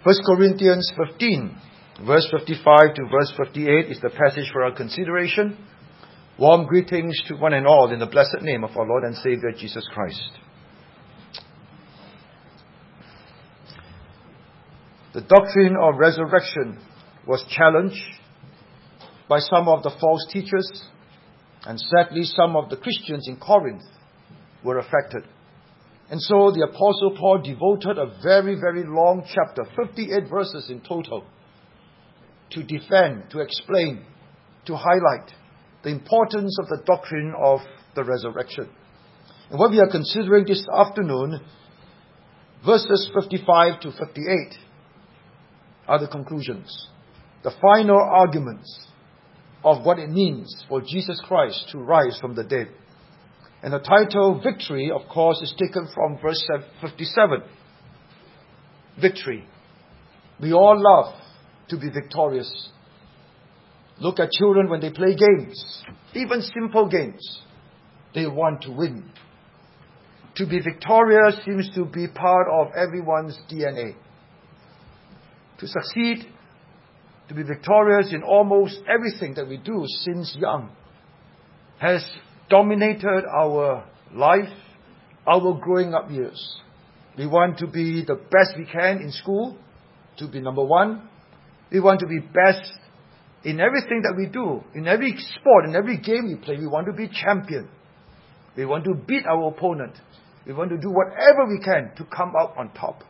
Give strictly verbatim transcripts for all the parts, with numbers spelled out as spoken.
First Corinthians fifteen, verse fifty-five to verse fifty-eight is the passage for our consideration. Warm greetings to one and all in the blessed name of our Lord and Savior Jesus Christ. The doctrine of resurrection was challenged by some of the false teachers, and sadly some of the Christians in Corinth were affected. And so the Apostle Paul devoted a very, very long chapter, fifty-eight verses in total, to defend, to explain, to highlight the importance of the doctrine of the resurrection. And what we are considering this afternoon, verses fifty-five to fifty-eight, are the conclusions, the final arguments of what it means for Jesus Christ to rise from the dead. And the title, Victory, of course, is taken from verse fifty-seven. Victory. We all love to be victorious. Look at children when they play games, even simple games. They want to win. To be victorious seems to be part of everyone's D N A. To succeed, to be victorious in almost everything that we do since young, has dominated our life, our growing up years. We want to be the best we can in school, to be number one. We want to be best in everything that we do. In every sport, in every game we play, we want to be champion. We want to beat our opponent. We want to do whatever we can to come out on top.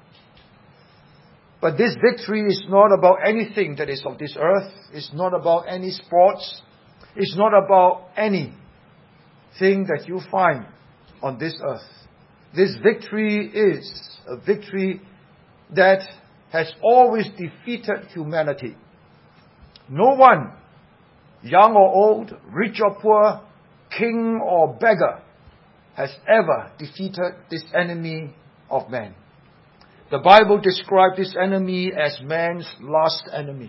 But this victory is not about anything that is of this earth. It's not about any sports. It's not about anything that you find on this earth. This victory is a victory that has always defeated humanity. No one, young or old, rich or poor, king or beggar, has ever defeated this enemy of man. The Bible describes this enemy as man's last enemy.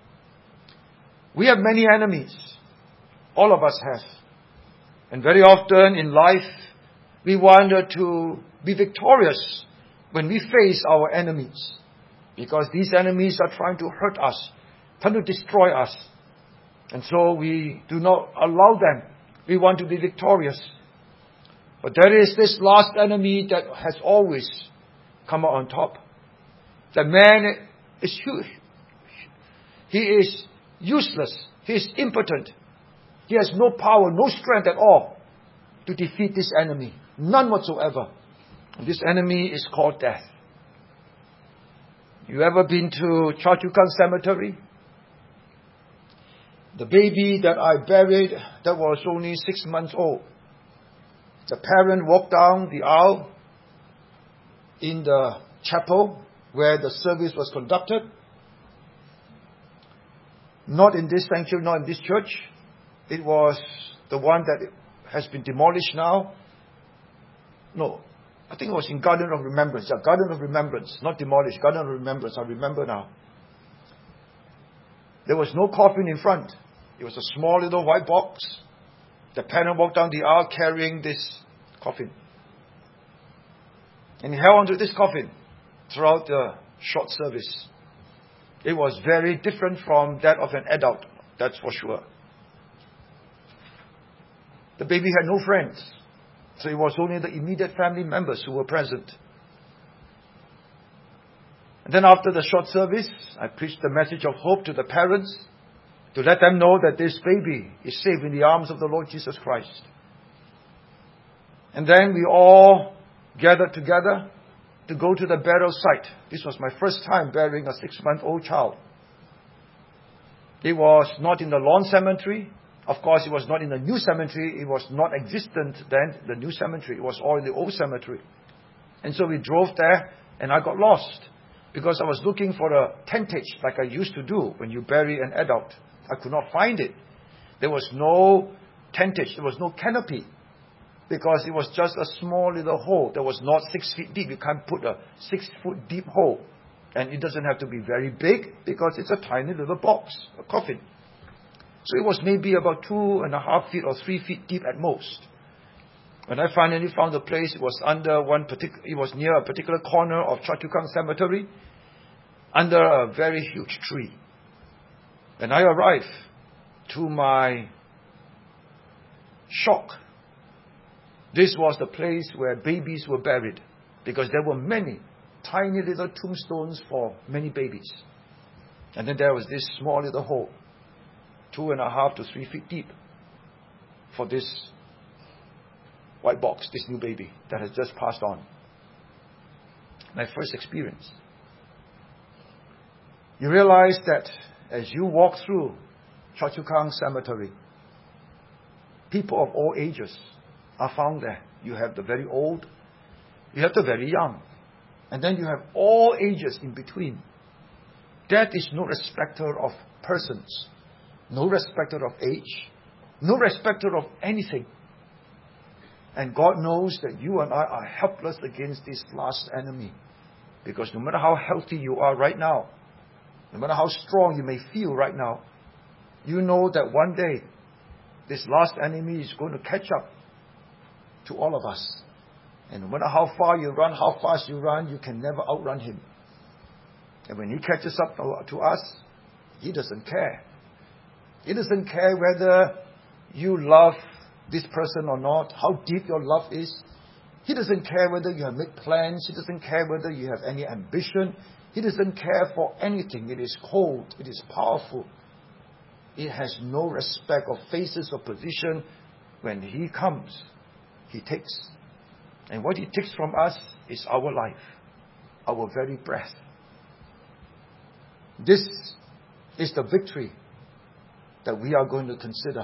We have many enemies. All of us have. And very often in life, we want to be victorious when we face our enemies. Because these enemies are trying to hurt us, trying to destroy us. And so we do not allow them. We want to be victorious. But there is this last enemy that has always come out on top. The man is huge. He is useless. He is impotent. He has no power, no strength at all to defeat this enemy. None whatsoever. And this enemy is called death. You ever been to Choa Chu Kang Cemetery? The baby that I buried, that was only six months old. The parent walked down the aisle in the chapel where the service was conducted. Not in this sanctuary, not in this church. It was the one that has been demolished now. No, I think it was in Garden of Remembrance. Yeah, Garden of Remembrance, not demolished. Garden of Remembrance, I remember now. There was no coffin in front. It was a small little white box. The parent walked down the aisle carrying this coffin. And he held onto this coffin throughout the short service. It was very different from that of an adult, that's for sure. The baby had no friends, so it was only the immediate family members who were present. And then after the short service, I preached the message of hope to the parents to let them know that this baby is safe in the arms of the Lord Jesus Christ. And then we all gathered together to go to the burial site. This was my first time burying a six-month-old child. It was not in the lawn cemetery. Of course, it was not in the new cemetery. It was not existent then, the new cemetery. It was all in the old cemetery. And so we drove there, and I got lost because I was looking for a tentage like I used to do when you bury an adult. I could not find it. There was no tentage. There was no canopy. Because it was just a small little hole that was not six feet deep. You can't put a six foot deep hole. And it doesn't have to be very big because it's a tiny little box, a coffin. So it was maybe about two and a half feet or three feet deep at most. When I finally found the place, it was under one particular, it was near a particular corner of Choa Chu Kang Cemetery. under a very huge tree. When I arrived, to my shock, this was the place where babies were buried, because there were many tiny little tombstones for many babies. And then there was this small little hole, two and a half to three feet deep, for this white box, this new baby that has just passed on. My first experience. You realize that as you walk through Choa Chu Kang Cemetery, people of all ages are found there. You have the very old, you have the very young, and then you have all ages in between. Death is no respecter of persons, no respecter of age, no respecter of anything. And God knows that you and I are helpless against this last enemy. Because no matter how healthy you are right now, no matter how strong you may feel right now, you know that one day this last enemy is going to catch up to all of us. And no matter how far you run, how fast you run, you can never outrun him. And when he catches up to us, he doesn't care. He doesn't care whether you love this person or not, how deep your love is. He doesn't care whether you have made plans. He doesn't care whether you have any ambition. He doesn't care for anything. It is cold. It is powerful. It has no respect of faces or position. When he comes, he takes. And what he takes from us is our life, our very breath. This is the victory that we are going to consider.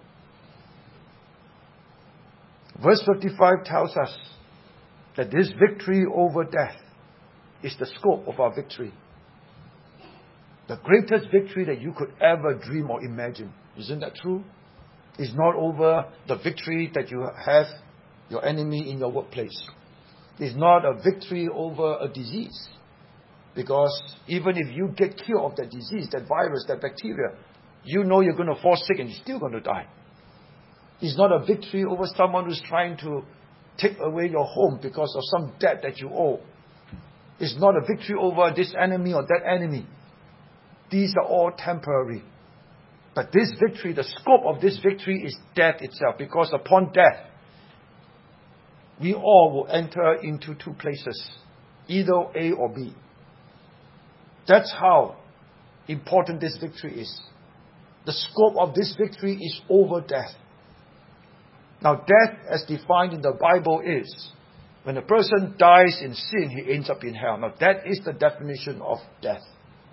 Verse fifty-five tells us that this victory over death is the scope of our victory. The greatest victory that you could ever dream or imagine. Isn't that true? It's not over the victory that you have your enemy in your workplace. It's not a victory over a disease. Because even if you get cured of that disease, that virus, that bacteria, you know you're going to fall sick and you're still going to die. It's not a victory over someone who's trying to take away your home because of some debt that you owe. It's not a victory over this enemy or that enemy. These are all temporary. But this victory, the scope of this victory is death itself. Because upon death, we all will enter into two places, either A or B. That's how important this victory is. The scope of this victory is over death. Now, death, as defined in the Bible, is when a person dies in sin, he ends up in hell. Now, that is the definition of death.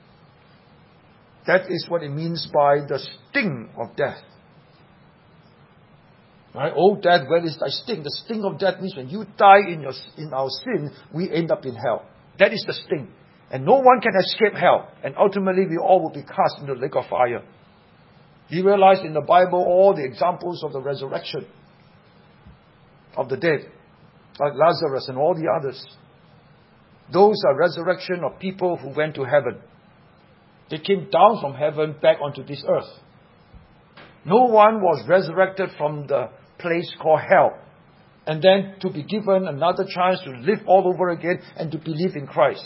That is what it means by the sting of death. Right? Oh, death, where is thy sting? The sting of death means when you die in, your, in our sin, we end up in hell. That is the sting. And no one can escape hell. And ultimately, we all will be cast into the lake of fire. You realize in the Bible all the examples of the resurrection of the dead, like Lazarus and all the others. Those are resurrection of people who went to heaven. They came down from heaven back onto this earth. No one was resurrected from the place called hell, and then to be given another chance to live all over again and to believe in Christ.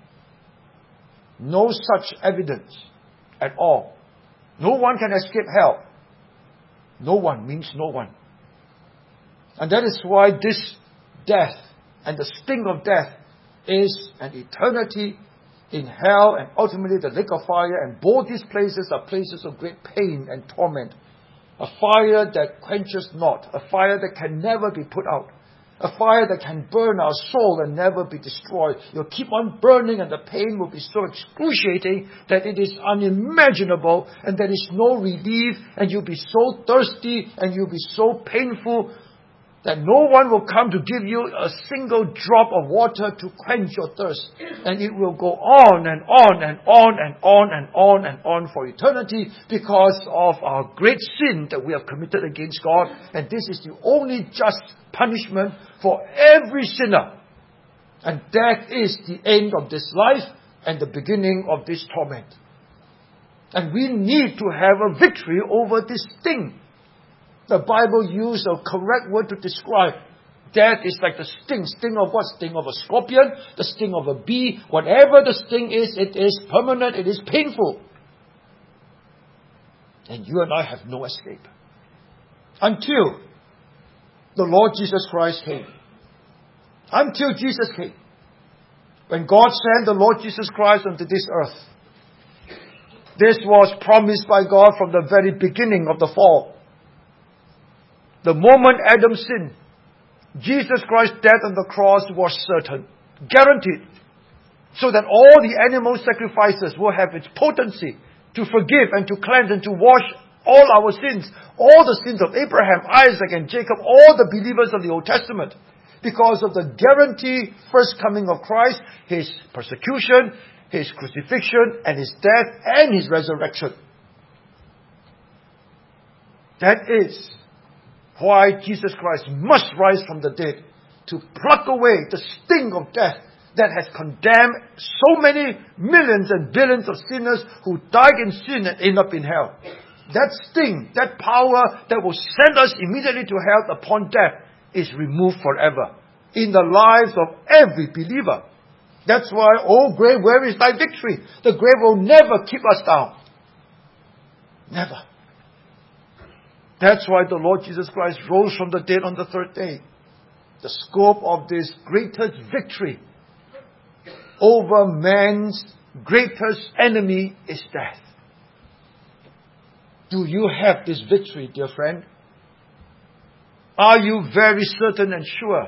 No such evidence at all. No one can escape hell. No one means no one. And that is why this death and the sting of death is an eternity in hell and ultimately the lake of fire. And both these places are places of great pain and torment. A fire that quenches not. A fire that can never be put out. A fire that can burn our soul and never be destroyed. You'll keep on burning and the pain will be so excruciating that it is unimaginable and there is no relief, and you'll be so thirsty and you'll be so painful that no one will come to give you a single drop of water to quench your thirst. And it will go on and on and on and on and on and on for eternity because of our great sin that we have committed against God. And this is the only just punishment for every sinner. And death is the end of this life and the beginning of this torment. And we need to have a victory over this thing. The Bible used a correct word to describe Death is like the sting. Sting of what? Sting of a scorpion, the sting of a bee. Whatever the sting is, it is permanent, it is painful. And you and I have no escape. Until the Lord Jesus Christ came. Until Jesus came. When God sent the Lord Jesus Christ onto this earth. This was promised by God from the very beginning of the fall. The moment Adam sinned, Jesus Christ's death on the cross was certain, guaranteed, so that all the animal sacrifices will have its potency to forgive and to cleanse and to wash all our sins, all the sins of Abraham, Isaac and Jacob, all the believers of the Old Testament, because of the guaranteed first coming of Christ, His persecution, His crucifixion and His death and His resurrection. That is why Jesus Christ must rise from the dead, to pluck away the sting of death that has condemned so many millions and billions of sinners who died in sin and end up in hell. That sting, that power that will send us immediately to hell upon death is removed forever in the lives of every believer. That's why, oh grave, where is thy victory? The grave will never keep us down. Never. That's why the Lord Jesus Christ rose from the dead on the third day. The scope of this greatest victory over man's greatest enemy is death. Do you have this victory, dear friend? Are you very certain and sure?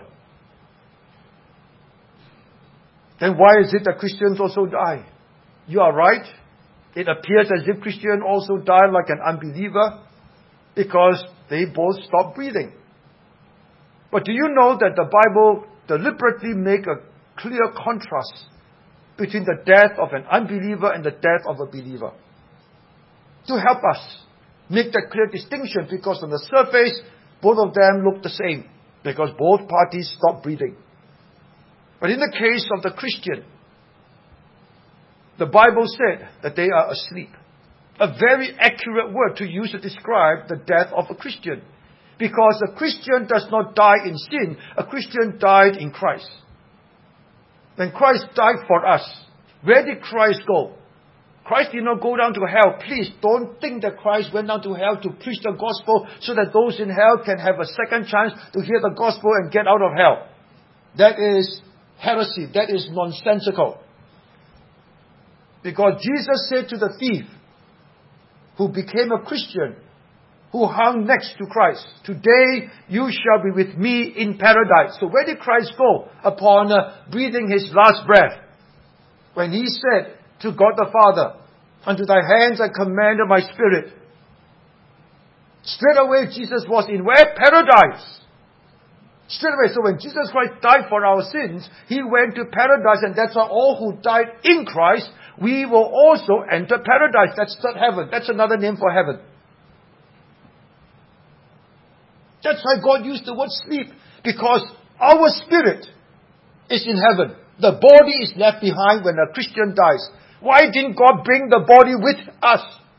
Then why is it that Christians also die? You are right. It appears as if Christians also die like an unbeliever, because they both stop breathing. But do you know that the Bible deliberately makes a clear contrast between the death of an unbeliever and the death of a believer? To help us make that clear distinction, because on the surface, both of them look the same, because both parties stop breathing. But in the case of the Christian, the Bible said that they are asleep. A very accurate word to use to describe the death of a Christian. Because a Christian does not die in sin. A Christian died in Christ. When Christ died for us, where did Christ go? Christ did not go down to hell. Please don't think that Christ went down to hell to preach the gospel so that those in hell can have a second chance to hear the gospel and get out of hell. That is heresy. That is nonsensical. Because Jesus said to the thief, who became a Christian, who hung next to Christ, "Today you shall be with me in paradise." So where did Christ go upon uh, breathing His last breath? When He said to God the Father, "Unto thy hands I commend my spirit." Straight away Jesus was in where? Paradise. Straight away. So when Jesus Christ died for our sins, He went to paradise, and that's why all who died in Christ, we will also enter paradise. That's not heaven. That's another name for heaven. That's why God used the word sleep. Because our spirit is in heaven. The body is left behind when a Christian dies. Why didn't God bring the body with us?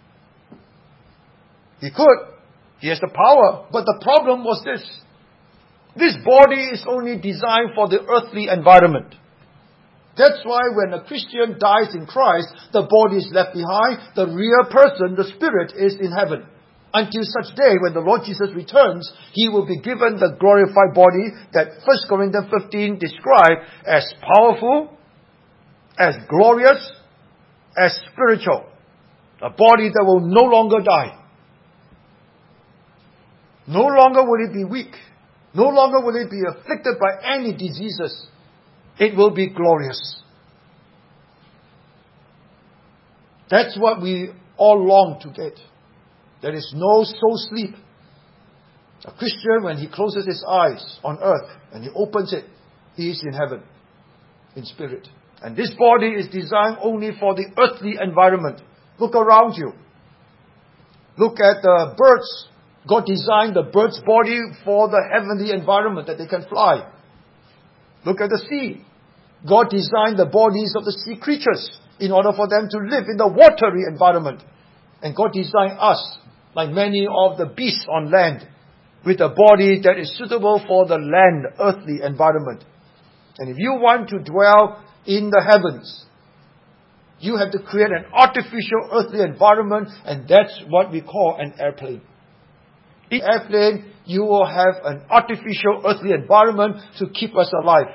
He could. He has the power. But the problem was this. This body is only designed for the earthly environment. That's why when a Christian dies in Christ, the body is left behind. The real person, the spirit, is in heaven. Until such day when the Lord Jesus returns, He will be given the glorified body that First Corinthians fifteen describes as powerful, as glorious, as spiritual. A body that will no longer die. No longer will it be weak. No longer will it be afflicted by any diseases. It will be glorious. That's what we all long to get. There is no soul sleep. A Christian, when he closes his eyes on earth and he opens it, he is in heaven, in spirit. And this body is designed only for the earthly environment. Look around you. Look at the birds. God designed the bird's body for the heavenly environment that they can fly. Look at the sea. God designed the bodies of the sea creatures in order for them to live in the watery environment. And God designed us, like many of the beasts on land, with a body that is suitable for the land, earthly environment. And if you want to dwell in the heavens, you have to create an artificial earthly environment, and that's what we call an airplane. In an airplane, you will have an artificial earthly environment to keep us alive.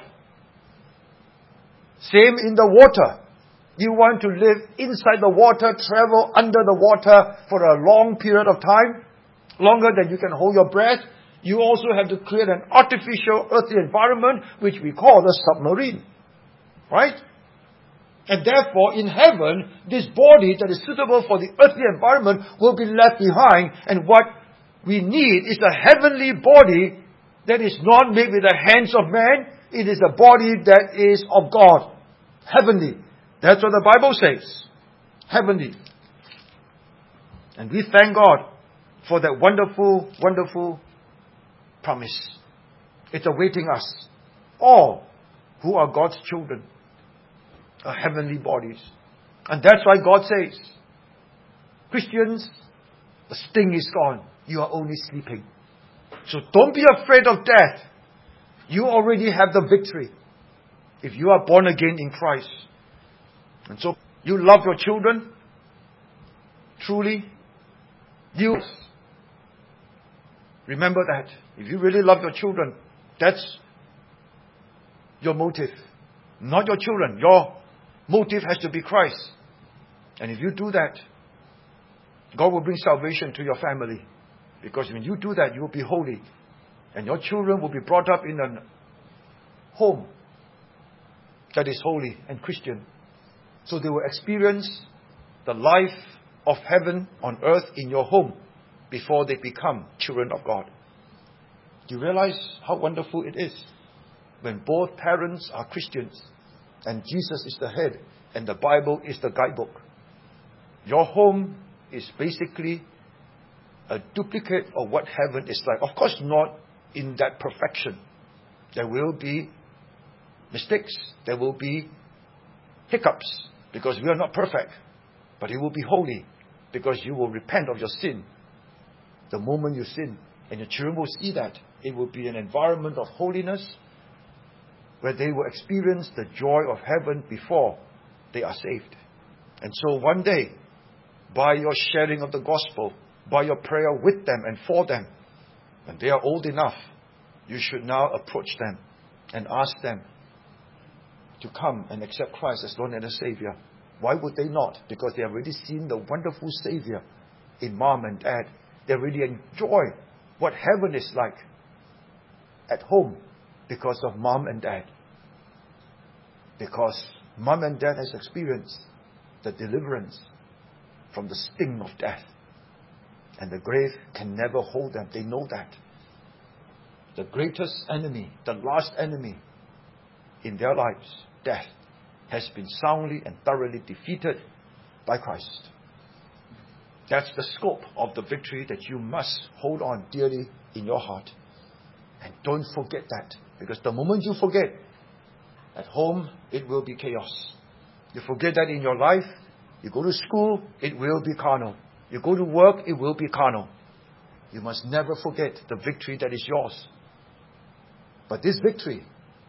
Same in the water. You want to live inside the water, travel under the water for a long period of time, longer than you can hold your breath. You also have to create an artificial earthly environment, which we call the submarine. Right? And therefore, in heaven, this body that is suitable for the earthly environment will be left behind. And what we need is a heavenly body that is not made with the hands of man. It is a body that is of God. Heavenly. That's what the Bible says. Heavenly. And we thank God for that wonderful, wonderful promise. It's awaiting us. All who are God's children are heavenly bodies. And that's why God says, Christians, the sting is gone. You are only sleeping. So don't be afraid of death. You already have the victory if you are born again in Christ. And so you love your children. Truly. You remember that. If you really love your children, that's your motive. Not your children. Your motive has to be Christ. And if you do that, God will bring salvation to your family. Because when you do that, you will be holy. And your children will be brought up in a home that is holy and Christian. So they will experience the life of heaven on earth in your home before they become children of God. Do you realize how wonderful it is when both parents are Christians and Jesus is the head and the Bible is the guidebook? Your home is basically a duplicate of what heaven is like. Of course, not in that perfection. There will be mistakes. There will be hiccups because we are not perfect. But it will be holy because you will repent of your sin the moment you sin. And your children will see that. It will be an environment of holiness where they will experience the joy of heaven before they are saved. And so one day, by your sharing of the gospel, by your prayer with them and for them, when they are old enough, you should now approach them and ask them to come and accept Christ as Lord and Savior. Why would they not? Because they have already seen the wonderful Savior in mom and dad. They already enjoy what heaven is like at home because of mom and dad. Because mom and dad has experienced the deliverance from the sting of death. And the grave can never hold them. They know that. The greatest enemy, the last enemy in their lives, death, has been soundly and thoroughly defeated by Christ. That's the scope of the victory that you must hold on dearly in your heart. And don't forget that. Because the moment you forget, at home, it will be chaos. You forget that in your life, you go to school, it will be carnal. You go to work, it will be carnal. You must never forget the victory that is yours. But this victory,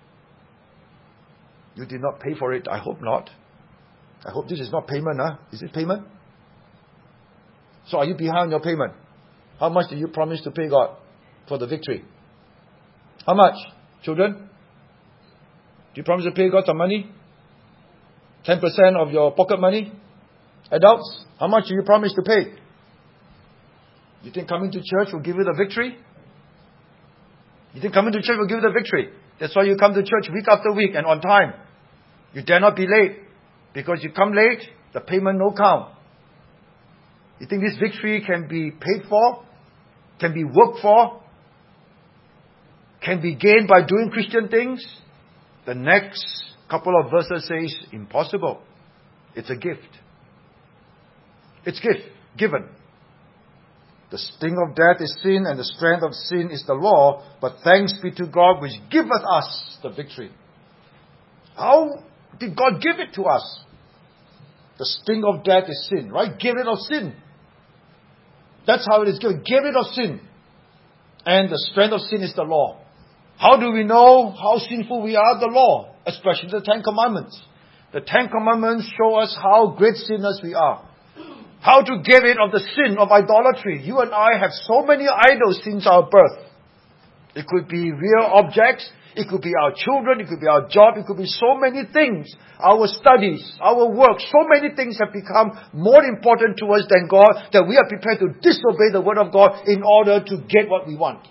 you did not pay for it. I hope not. I hope this is not payment. Huh? Is it payment? So are you behind your payment? How much did you promise to pay God for the victory? How much? Children? Do you promise to pay God some money? ten percent of your pocket money? Adults? How much do you promise to pay? You think coming to church will give you the victory? You think coming to church will give you the victory? That's why you come to church week after week and on time. You dare not be late. Because you come late, the payment no count. You think this victory can be paid for? Can be worked for? Can be gained by doing Christian things? The next couple of verses says, impossible. It's a gift. It's gift, given. The sting of death is sin, and the strength of sin is the law. But thanks be to God, which giveth us the victory. How did God give it to us? The sting of death is sin, right? Get rid of sin. That's how it is given. Get rid of sin. And the strength of sin is the law. How do we know how sinful we are? The law, especially the Ten Commandments. The Ten Commandments show us how great sinners we are. How to get rid of the sin of idolatry. You and I have so many idols since our birth. It could be real objects. It could be our children. It could be our job. It could be so many things. Our studies, our work. So many things have become more important to us than God that we are prepared to disobey the Word of God in order to get what we want.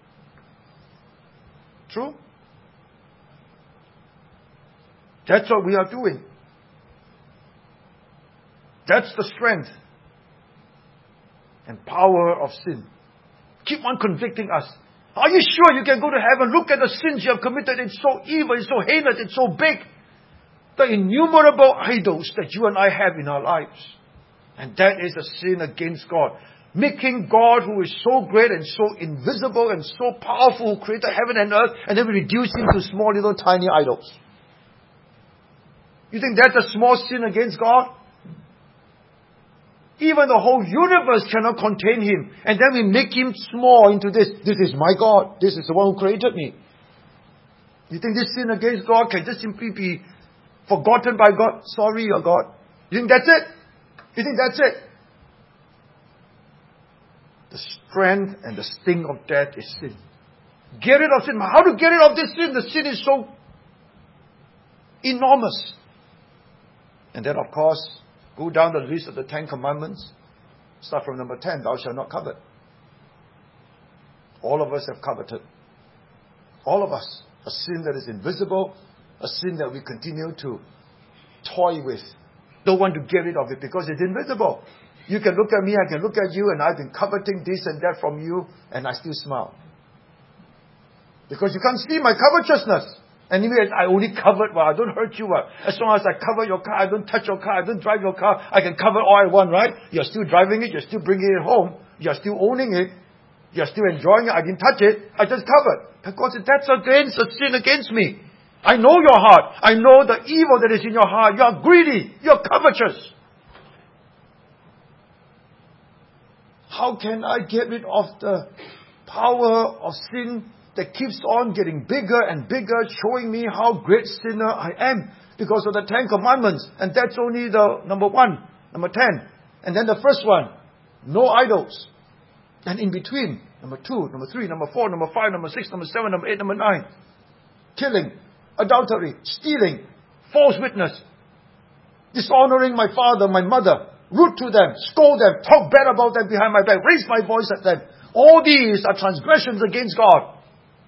True? That's what we are doing. That's the strength and power of sin. Keep on convicting us. Are you sure you can go to heaven? Look at the sins you have committed. It's so evil, it's so heinous, it's so big. The innumerable idols that you and I have in our lives. And that is a sin against God. Making God, who is so great and so invisible and so powerful, who created heaven and earth, and then we reduce Him to small little tiny idols. You think that's a small sin against God? Even the whole universe cannot contain Him. And then we make Him small into this. This is my God. This is the one who created me. You think this sin against God can just simply be forgotten by God? Sorry, your God. You think that's it? You think that's it? The strength and the sting of death is sin. Get rid of sin. How to get rid of this sin? The sin is so enormous. And then, of course, go down the list of the Ten Commandments. Start from number ten. Thou shalt not covet. All of us have coveted. All of us. A sin that is invisible. A sin that we continue to toy with. Don't want to get rid of it because it's invisible. You can look at me, I can look at you, and I've been coveting this and that from you, and I still smile. Because you can't see my covetousness. And anyway, I only covet, well, I don't hurt you. Well. As long as I cover your car, I don't touch your car, I don't drive your car, I can cover all I want, right? You're still driving it, you're still bringing it home, you're still owning it, you're still enjoying it, I didn't touch it, I just covered. Because that's against a sin against me. I know your heart. I know the evil that is in your heart. You are greedy. You are covetous. How can I get rid of the power of sin that keeps on getting bigger and bigger, showing me how great sinner I am because of the Ten Commandments? And that's only the number one, number ten. And then the first one, no idols. And in between, number two, number three, number four, number five, number six, number seven, number eight, number nine. Killing, adultery, stealing, false witness, dishonoring my father, my mother, rude to them, scold them, talk bad about them behind my back, raise my voice at them. All these are transgressions against God.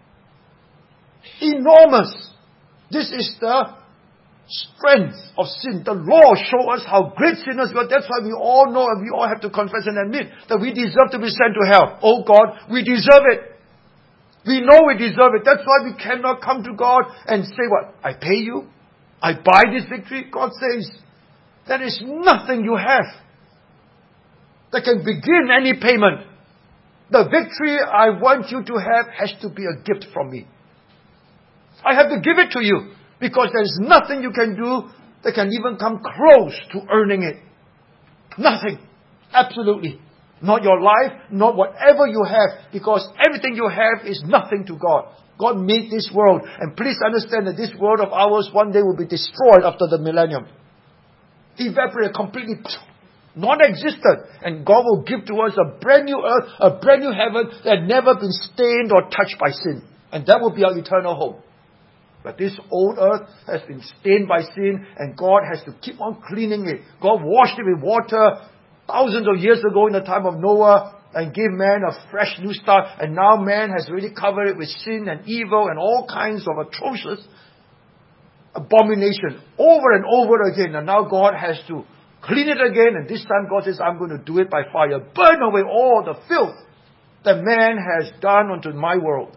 Enormous. This is the strength of sin. The law shows us how great sinners we are. That's why we all know and we all have to confess and admit that we deserve to be sent to hell. Oh God, we deserve it. We know we deserve it. That's why we cannot come to God and say, what? I pay you? I buy this victory? God says, there is nothing you have that can begin any payment. The victory I want you to have has to be a gift from me. I have to give it to you because there is nothing you can do that can even come close to earning it. Nothing. Absolutely. Not your life, not whatever you have, because everything you have is nothing to God. God made this world, and please understand that this world of ours one day will be destroyed after the millennium. Evaporate completely, non-existent, and God will give to us a brand new earth, a brand new heaven that had never been stained or touched by sin. And that will be our eternal home. But this old earth has been stained by sin, and God has to keep on cleaning it. God washed it with water thousands of years ago in the time of Noah and gave man a fresh new start. And now man has really covered it with sin and evil and all kinds of atrocious abomination over and over again. And now God has to clean it again. And this time God says, I'm going to do it by fire. Burn away all the filth that man has done unto my world.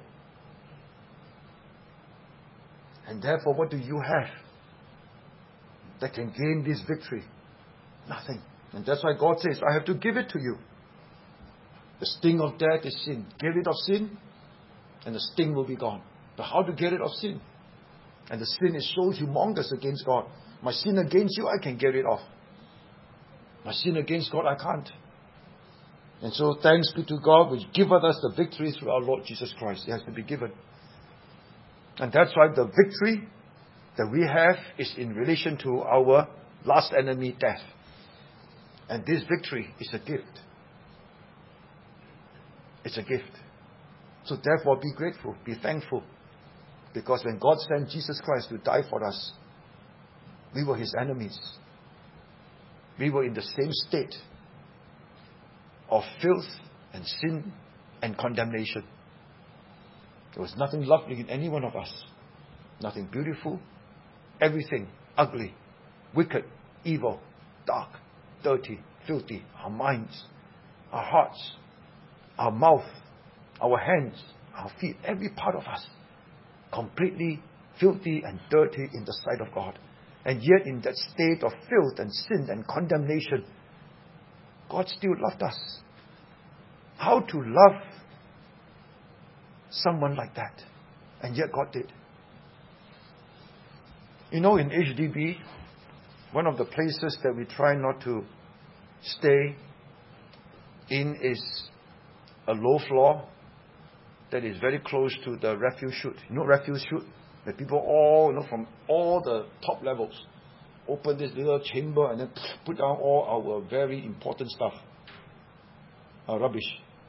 And therefore, what do you have that can gain this victory? Nothing. And that's why God says, I have to give it to you. The sting of death is sin. Get rid of sin, and the sting will be gone. But how to get rid of sin? And the sin is so humongous against God. My sin against you, I can get rid of. My sin against God, I can't. And so thanks be to God which giveth us the victory through our Lord Jesus Christ. It has to be given. And that's why the victory that we have is in relation to our last enemy, death. And this victory is a gift. It's a gift. So therefore be grateful, be thankful. Because when God sent Jesus Christ to die for us, we were His enemies. We were in the same state of filth and sin and condemnation. There was nothing lovely in any one of us. Nothing beautiful. Everything ugly, wicked, evil, dark, dirty, filthy. Our minds, our hearts, our mouth, our hands, our feet, every part of us, completely filthy and dirty in the sight of God. And yet in that state of filth and sin and condemnation, God still loved us. How to love someone like that? And yet God did. You know, in H D B, one of the places that we try not to stay in is a low floor that is very close to the refuse chute. You know refuse chute? The people all, you know, from all the top levels open this little chamber and then put down all our very important stuff. Our rubbish.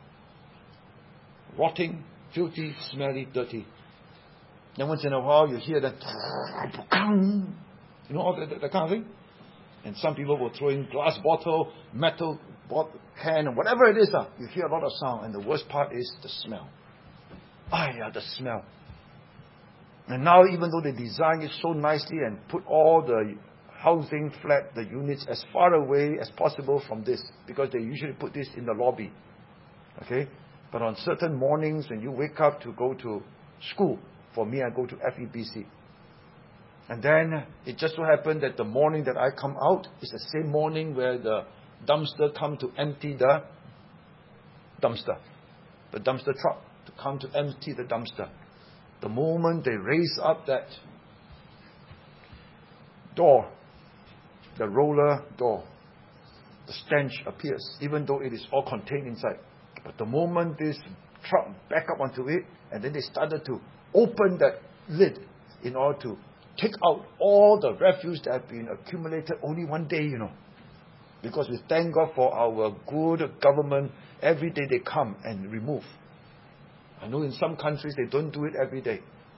Rotting, filthy, smelly, dirty. Then once in a while you hear that, you know, all that, that kind of thing. And some people will throw in glass bottle, metal bottle, can, and whatever it is. Uh, you hear a lot of sound. And the worst part is the smell. Ah, yeah, the smell. And now, even though they design it so nicely and put all the housing flat, the units, as far away as possible from this, because they usually put this in the lobby. Okay? But on certain mornings when you wake up to go to school, for me, I go to F E B C. And then it just so happened that the morning that I come out is the same morning where the dumpster come to empty the dumpster. The dumpster truck to come to empty the dumpster. The moment they raise up that door, the roller door, the stench appears, even though it is all contained inside. But the moment this truck back up onto it, and then they started to open that lid in order to take out all the refuse that have been accumulated only one day, you know. Because we thank God for our good government. Every day they come and remove. I know in some countries they don't do it every day.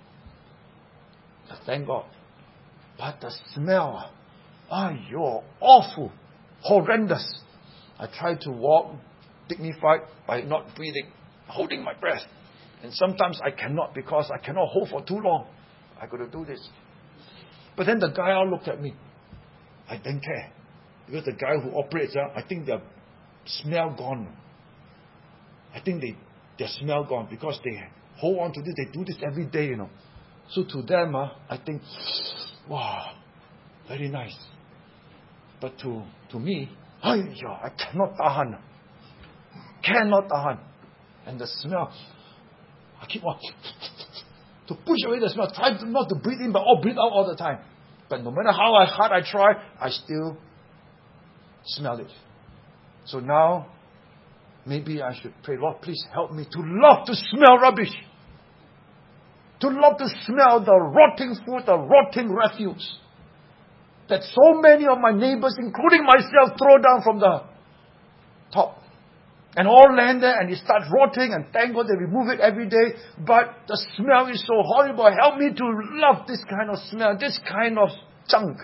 Thank God. But the smell, ayyo, awful, horrendous. I try to walk dignified by not breathing, holding my breath. And sometimes I cannot because I cannot hold for too long. I got to do this. But then the guy all looked at me. I didn't care. Because the guy who operates, uh, I think their smell gone. I think they their smell gone because they hold on to this. They do this every day, you know. So to them, uh, I think, wow, very nice. But to to me, I cannot tahan. Cannot tahan. And the smell, I keep on to push away the smell. Try not to breathe in, but all breathe out all the time. But no matter how hard I try, I still smell it. So now, maybe I should pray, Lord, please help me to love to smell rubbish. To love to smell the rotting food, the rotting refuse that so many of my neighbors, including myself, throw down from the top. And all land there and it starts rotting, and thank God they remove it every day. But the smell is so horrible. Help me to love this kind of smell, this kind of junk.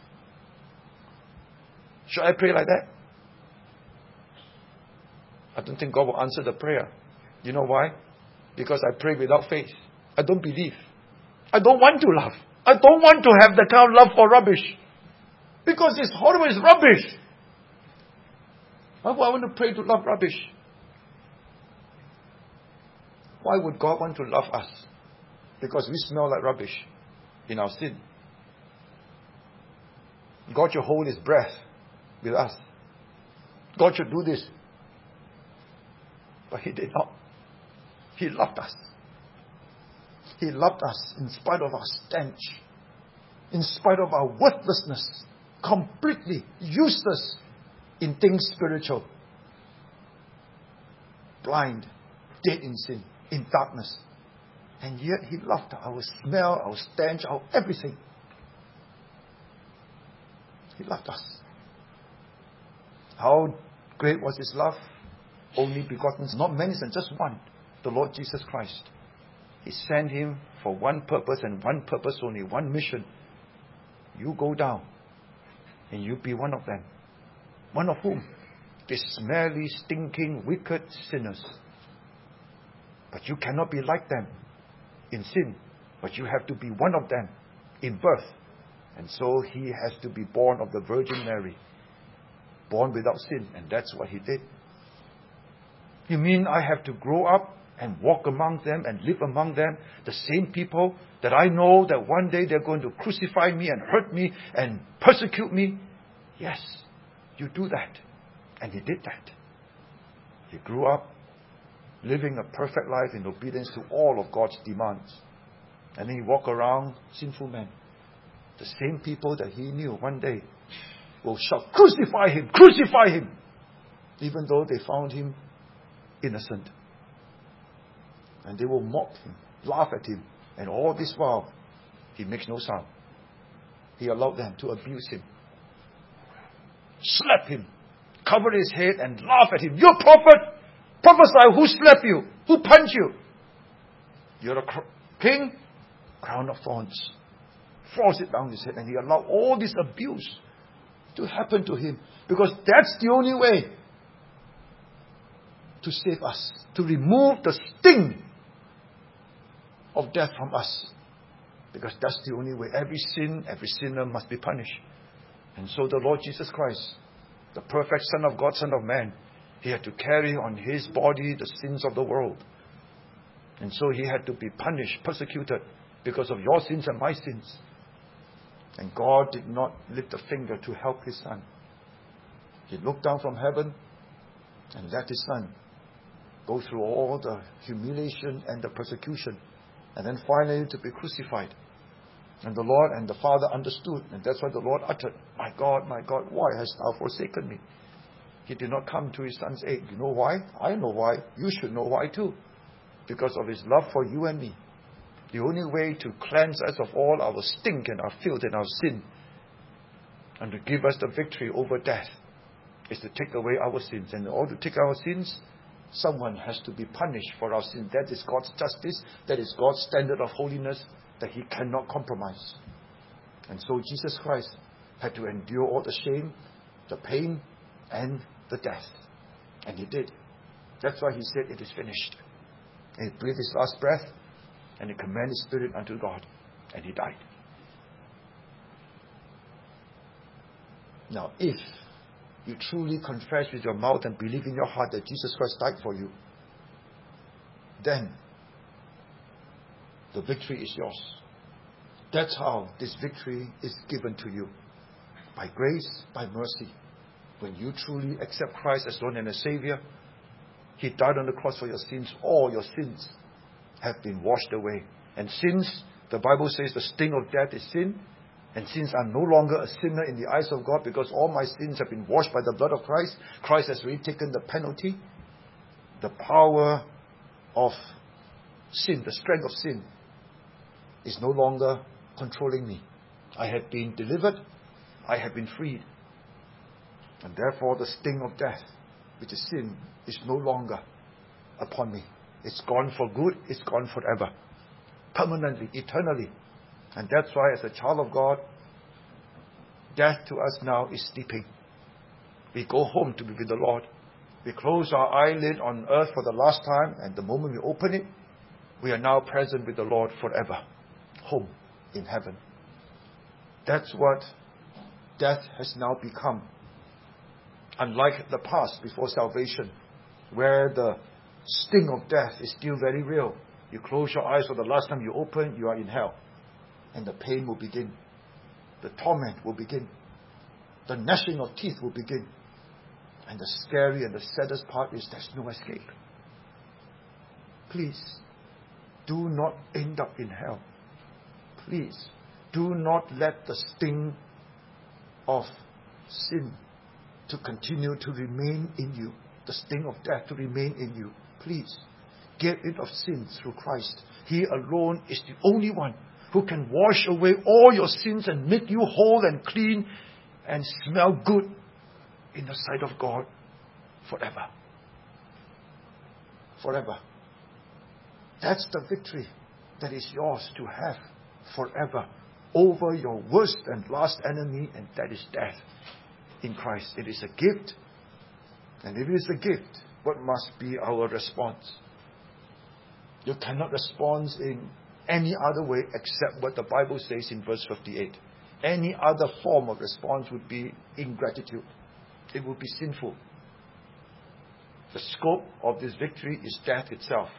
Should I pray like that? I don't think God will answer the prayer. You know why? Because I pray without faith. I don't believe. I don't want to love. I don't want to have the kind of love for rubbish. Because it's horrible, it's rubbish. Why would I want to pray to love rubbish? Why would God want to love us? Because we smell like rubbish in our sin. God should hold His breath with us. God should do this. But He did not. He loved us. He loved us in spite of our stench, in spite of our worthlessness, completely useless in things spiritual. blind, dead in sin, in darkness. And yet He loved our smell, our stench, our everything. He loved us. How great was His love? Only begotten, not many sons, just one, the Lord Jesus Christ. He sent Him for one purpose and one purpose only, one mission. You go down and you be one of them. One of whom? The smelly, stinking, wicked sinners. But you cannot be like them in sin, but you have to be one of them in birth. And so He has to be born of the Virgin Mary, born without sin, and that's what He did. You mean I have to grow up and walk among them and live among them, the same people that I know that one day they're going to crucify me and hurt me and persecute me? Yes, you do that. And He did that. He grew up living a perfect life in obedience to all of God's demands. And then He walked around sinful men. The same people that He knew one day will shout, "Crucify Him! Crucify Him!" Even though they found Him innocent. And they will mock Him, laugh at Him. And all this while, He makes no sound. He allowed them to abuse Him, slap Him, cover His head and laugh at Him. "You're a prophet! Prophesy! Who slapped you? Who punched you? You're a cr- king? Crown of thorns." Force it down His head. And He allowed all this abuse to happen to Him. Because that's the only way to save us. To remove the sting of death from us. Because that's the only way. Every sin, every sinner must be punished. And so the Lord Jesus Christ, the perfect Son of God, Son of Man, He had to carry on His body the sins of the world. And so He had to be punished, persecuted, because of your sins and my sins. And God did not lift a finger to help His Son. He looked down from heaven and let His Son go through all the humiliation and the persecution, and then finally to be crucified. And the Lord and the Father understood, and that's why the Lord uttered, "My God, my God, why hast Thou forsaken me?" He did not come to His Son's aid. You know why? I know why. You should know why too. Because of His love for you and me. The only way to cleanse us of all our stink and our filth and our sin, and to give us the victory over death, is to take away our sins. And in order to take our sins, someone has to be punished for our sins. That is God's justice. That is God's standard of holiness that He cannot compromise. And so Jesus Christ had to endure all the shame, the pain, and the death. And He did. That's why He said, "It is finished." And He breathed His last breath, and He commended His spirit unto God, and He died. Now, if you truly confess with your mouth and believe in your heart that Jesus Christ died for you, then the victory is yours. That's how this victory is given to you. By grace, by mercy. When you truly accept Christ as Lord and as Savior, He died on the cross for your sins. All your sins have been washed away. And since the Bible says the sting of death is sin, and since I'm no longer a sinner in the eyes of God because all my sins have been washed by the blood of Christ, Christ has already taken the penalty. The power of sin, the strength of sin, is no longer controlling me. I have been delivered. I have been freed. And therefore the sting of death, which is sin, is no longer upon me. It's gone for good. It's gone forever. Permanently, eternally. And that's why as a child of God, death to us now is sleeping. We go home to be with the Lord. We close our eyelid on earth for the last time, and the moment we open it, we are now present with the Lord forever. Home in heaven. That's what death has now become. Unlike the past before salvation, where the sting of death is still very real. You close your eyes for the last time you open, you are in hell. And the pain will begin. The torment will begin. The gnashing of teeth will begin. And the scary and the saddest part is there's no escape. Please, do not end up in hell. Please, do not let the sting of sin to continue to remain in you. The sting of death to remain in you. Please, get rid of sin through Christ. He alone is the only one who can wash away all your sins and make you whole and clean and smell good in the sight of God forever. Forever. That's the victory that is yours to have forever over your worst and last enemy, and that is death in Christ. It is a gift. And if it is a gift, what must be our response? You cannot respond in any other way except what the Bible says in verse fifty-eight. Any other form of response would be ingratitude. It would be sinful. The scope of this victory is death itself.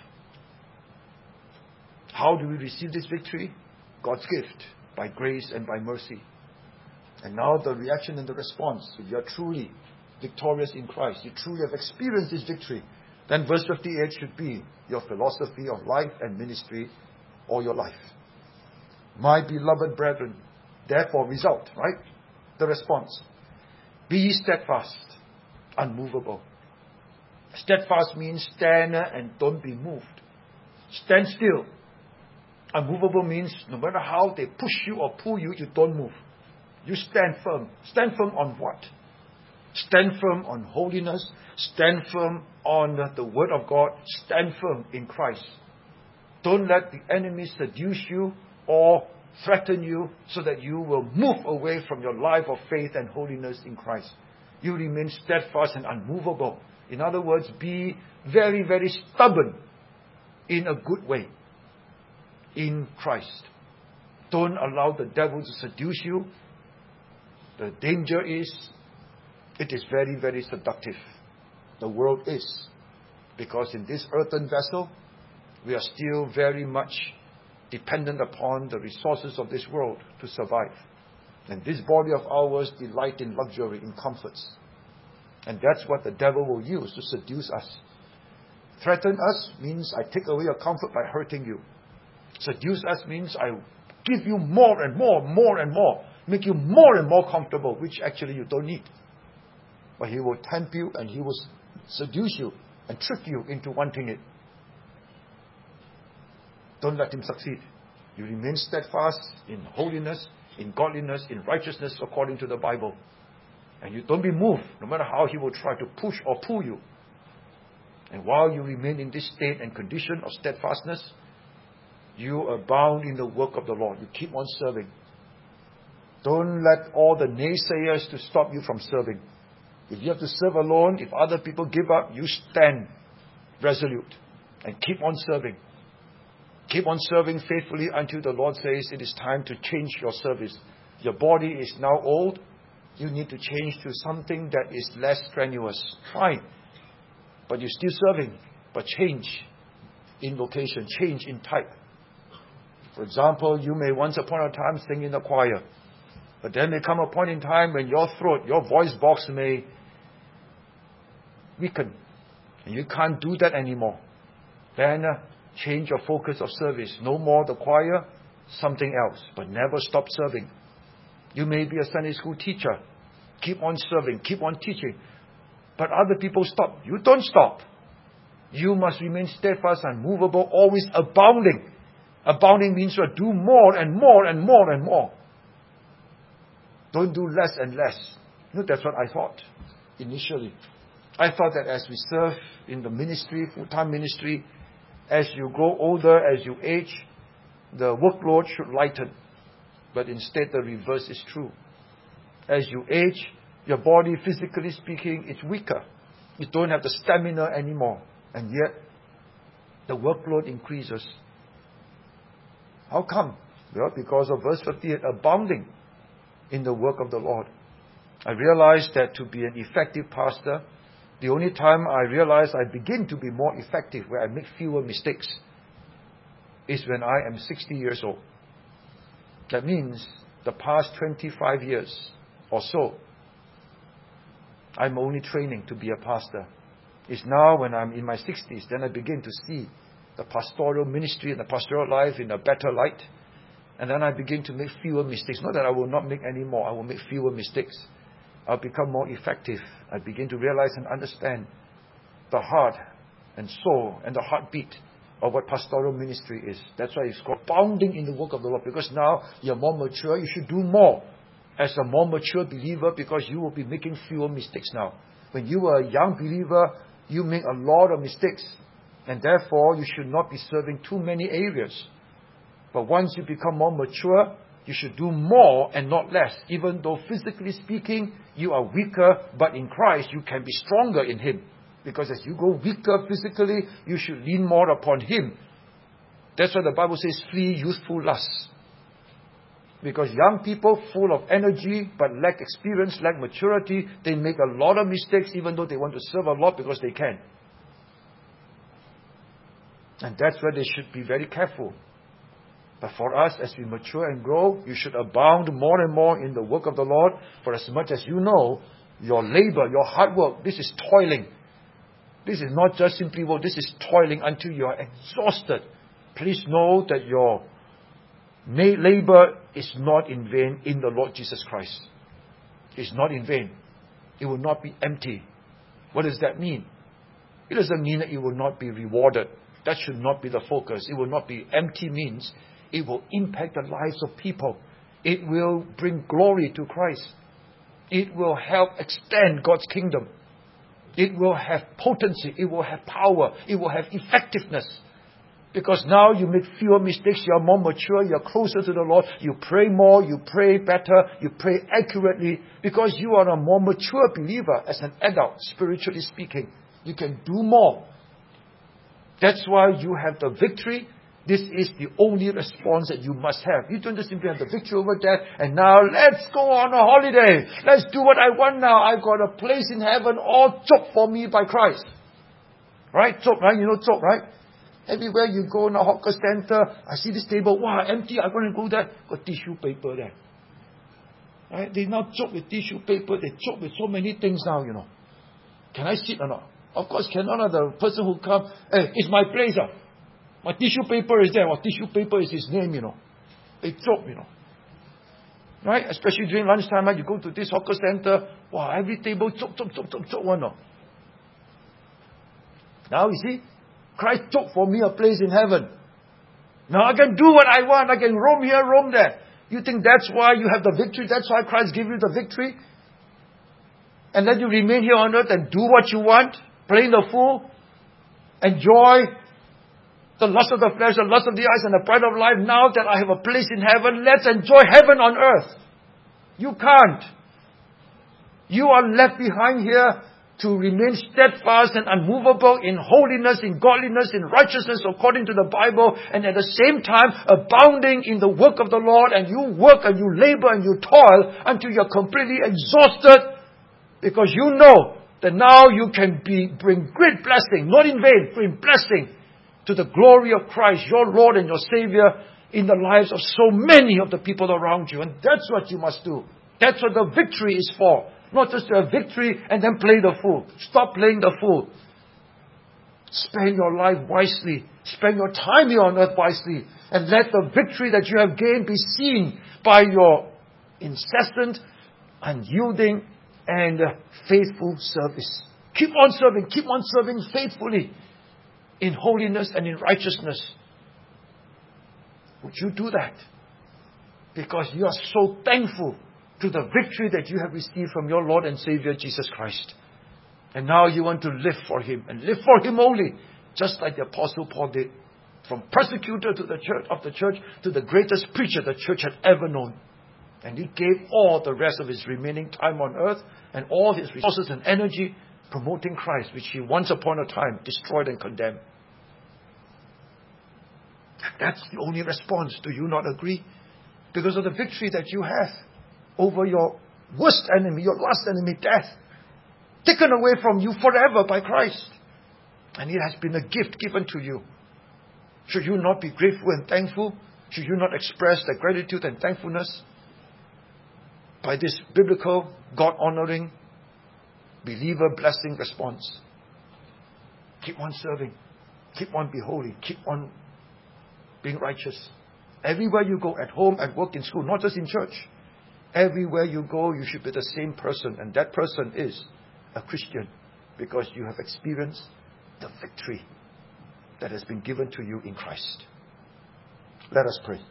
How do we receive this victory? God's gift, by grace and by mercy. And now the reaction and the response. If you are truly victorious in Christ, you truly have experienced this victory, then verse fifty-eight should be your philosophy of life and ministry all your life. My beloved brethren, therefore result, right? The response. Be steadfast, unmovable. Steadfast means stand and don't be moved. Stand still. Unmovable means no matter how they push you or pull you, you don't move. You stand firm. Stand firm on what? Stand firm on holiness. Stand firm on the Word of God. Stand firm in Christ. Don't let the enemy seduce you or threaten you so that you will move away from your life of faith and holiness in Christ. You remain steadfast and unmovable. In other words, be very, very stubborn in a good way in Christ. Don't allow the devil to seduce you. The danger is, it is very, very seductive. The world is. Because in this earthen vessel, we are still very much dependent upon the resources of this world to survive. And this body of ours delight in luxury, in comforts. And that's what the devil will use to seduce us. Threaten us means I take away your comfort by hurting you. Seduce us means I give you more and more, more and more. Make you more and more comfortable, which actually you don't need. But he will tempt you and he will seduce you and trick you into wanting it. Don't let him succeed. You remain steadfast in holiness, in godliness, in righteousness according to the Bible. And you don't be moved, no matter how he will try to push or pull you. And while you remain in this state and condition of steadfastness, you abound in the work of the Lord. You keep on serving. Don't let all the naysayers to stop you from serving. If you have to serve alone, if other people give up, you stand resolute and keep on serving. Keep on serving faithfully until the Lord says it is time to change your service. Your body is now old. You need to change to something that is less strenuous. Fine. But you're still serving. But change in location. Change in type. For example, you may once upon a time sing in the choir. But there may come a point in time when your throat, your voice box may weaken. And you can't do that anymore. Then uh, change your focus of service. No more the choir, something else. But never stop serving. You may be a Sunday school teacher. Keep on serving. Keep on teaching. But other people stop. You don't stop. You must remain steadfast and movable, always abounding. Abounding means you do more and more and more and more. Don't do less and less. You know, that's what I thought initially. I thought that as we serve in the ministry, full-time ministry, as you grow older, as you age, the workload should lighten. But instead the reverse is true. As you age, your body, physically speaking, is weaker. You don't have the stamina anymore. And yet, the workload increases. How come? Well, because of verse fifty-eight, abounding in the work of the Lord. I realized that to be an effective pastor, the only time I realize I begin to be more effective, where I make fewer mistakes, is when I am sixty years old. That means the past twenty-five years or so, I'm only training to be a pastor. It's now when I'm in my sixties, then I begin to see the pastoral ministry and the pastoral life in a better light. And then I begin to make fewer mistakes. Not that I will not make any more. I will make fewer mistakes. I'll become more effective. I begin to realize and understand the heart and soul and the heartbeat of what pastoral ministry is. That's why it's called abounding in the work of the Lord, because now you're more mature, you should do more as a more mature believer, because you will be making fewer mistakes now. When you were a young believer, you make a lot of mistakes, and therefore you should not be serving too many areas. But once you become more mature, you should do more and not less. Even though physically speaking, you are weaker, but in Christ you can be stronger in Him. Because as you go weaker physically, you should lean more upon Him. That's why the Bible says, flee youthful lusts. Because young people full of energy, but lack experience, lack maturity, they make a lot of mistakes even though they want to serve a lot because they can. And that's where they should be very careful. But for us, as we mature and grow, you should abound more and more in the work of the Lord. For as much as you know, your labor, your hard work, this is toiling. This is not just simply work, this is toiling until you are exhausted. Please know that your labor is not in vain in the Lord Jesus Christ. It's not in vain. It will not be empty. What does that mean? It doesn't mean that it will not be rewarded. That should not be the focus. It will not be empty means it will impact the lives of people. It will bring glory to Christ. It will help extend God's kingdom. It will have potency. It will have power. It will have effectiveness. Because now you make fewer mistakes. You are more mature. You are closer to the Lord. You pray more. You pray better. You pray accurately. Because you are a more mature believer as an adult, spiritually speaking. You can do more. That's why you have the victory. This is the only response that you must have. You don't just simply have the victory over death and now let's go on a holiday. Let's do what I want now. I've got a place in heaven all choked for me by Christ. Right? Choked, right? You know choked, right? Everywhere you go in a hawker center, I see this table, wow, empty, I'm going to go there. Got tissue paper there. Right? They now choke with tissue paper. They choke with so many things now, you know. Can I sit or not? Of course cannot. The person who comes, hey, it's my place. Ah. My tissue paper is there. Well, tissue paper is his name, you know. They choke, you know. Right? Especially during lunchtime, you go to this hawker center. Wow, every table choke, choke, choke, choke, choke one. No. Now you see, Christ took for me a place in heaven. Now I can do what I want. I can roam here, roam there. You think that's why you have the victory? That's why Christ gave you the victory? And let you remain here on earth and do what you want? Playing the fool? Enjoy the lust of the flesh, the lust of the eyes, and the pride of life. Now that I have a place in heaven, let's enjoy heaven on earth. You can't. You are left behind here to remain steadfast and unmovable in holiness, in godliness, in righteousness according to the Bible, and at the same time abounding in the work of the Lord. And you work and you labor and you toil until you're completely exhausted, because you know that now you can be bring great blessing, not in vain, bring blessing to the glory of Christ, your Lord and your Savior, in the lives of so many of the people around you. And that's what you must do. That's what the victory is for. Not just to have victory and then play the fool. Stop playing the fool. Spend your life wisely. Spend your time here on earth wisely. And let the victory that you have gained be seen by your incessant, unyielding, and faithful service. Keep on serving. Keep on serving faithfully in holiness and in righteousness. Would you do that? Because you are so thankful to the victory that you have received from your Lord and Savior Jesus Christ. And now you want to live for Him, and live for Him only, just like the Apostle Paul did. From persecutor to the church of the church to the greatest preacher the church had ever known. And he gave all the rest of his remaining time on earth and all his resources and energy promoting Christ, which he once upon a time destroyed and condemned. That's the only response. Do you not agree? Because of the victory that you have over your worst enemy, your last enemy, death, taken away from you forever by Christ. And it has been a gift given to you. Should you not be grateful and thankful? Should you not express that gratitude and thankfulness by this biblical, God-honoring, believer-blessing response? Keep on serving. Keep on being holy. Keep on being righteous. Everywhere you go, at home, at work, in school, not just in church. Everywhere you go, you should be the same person. And that person is a Christian. Because you have experienced the victory that has been given to you in Christ. Let us pray.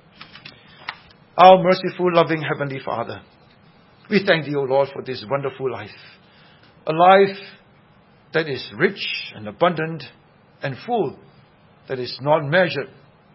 Our merciful, loving Heavenly Father, we thank Thee, O Lord, for this wonderful life. A life that is rich and abundant and full, that is not measured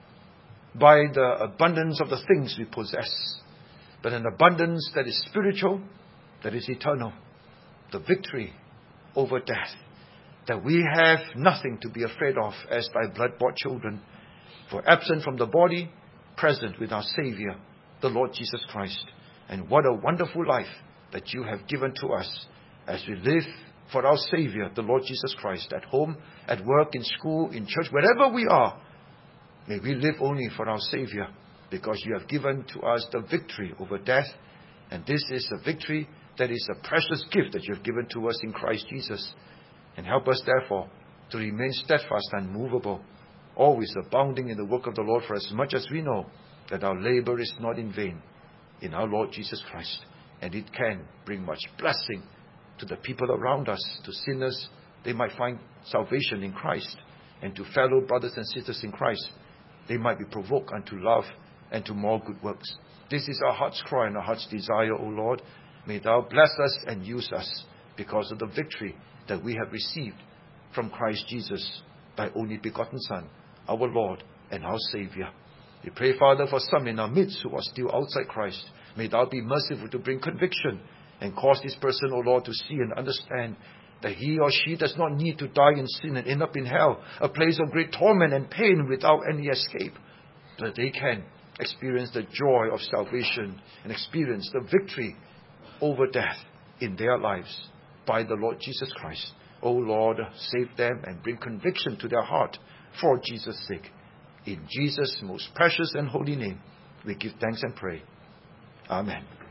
by the abundance of the things we possess, but an abundance that is spiritual, that is eternal. The victory over death, that we have nothing to be afraid of as Thy blood-bought children, for absent from the body, present with our Savior, the Lord Jesus Christ. And what a wonderful life that You have given to us as we live for our Savior, the Lord Jesus Christ, at home, at work, in school, in church, wherever we are. May we live only for our Savior, because You have given to us the victory over death. And this is a victory that is a precious gift that You have given to us in Christ Jesus. And help us, therefore, to remain steadfast and immovable, always abounding in the work of the Lord, for as much as we know that our labor is not in vain in our Lord Jesus Christ. And it can bring much blessing to the people around us, to sinners. They might find salvation in Christ. And to fellow brothers and sisters in Christ, they might be provoked unto love and to more good works. This is our heart's cry and our heart's desire, O Lord. May Thou bless us and use us because of the victory that we have received from Christ Jesus, Thy only begotten Son, our Lord and our Savior. We pray, Father, for some in our midst who are still outside Christ. May Thou be merciful to bring conviction and cause this person, O Lord, to see and understand that he or she does not need to die in sin and end up in hell, a place of great torment and pain without any escape, but they can experience the joy of salvation and experience the victory over death in their lives by the Lord Jesus Christ. O Lord, save them and bring conviction to their heart for Jesus' sake. In Jesus' most precious and holy name, we give thanks and pray. Amen.